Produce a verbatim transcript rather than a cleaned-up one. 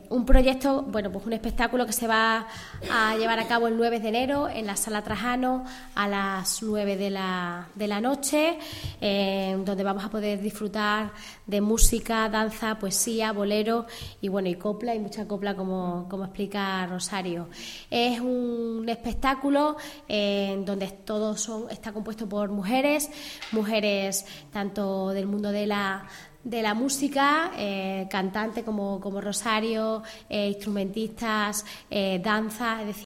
un proyecto, bueno, pues un espectáculo que se va a llevar a cabo el nueve de enero en la Sala Trajano a las nueve de la, de la noche, eh, donde vamos a poder disfrutar de música, danza, poesía, bolero y bueno, y copla, y mucha copla como, como explica Rosario. Es un espectáculo eh, donde todos son, está compuesto por mujeres, mujeres tanto del mundo de la de la música, eh, cantantes como, como Rosario, eh, instrumentistas, eh, danza, es decir,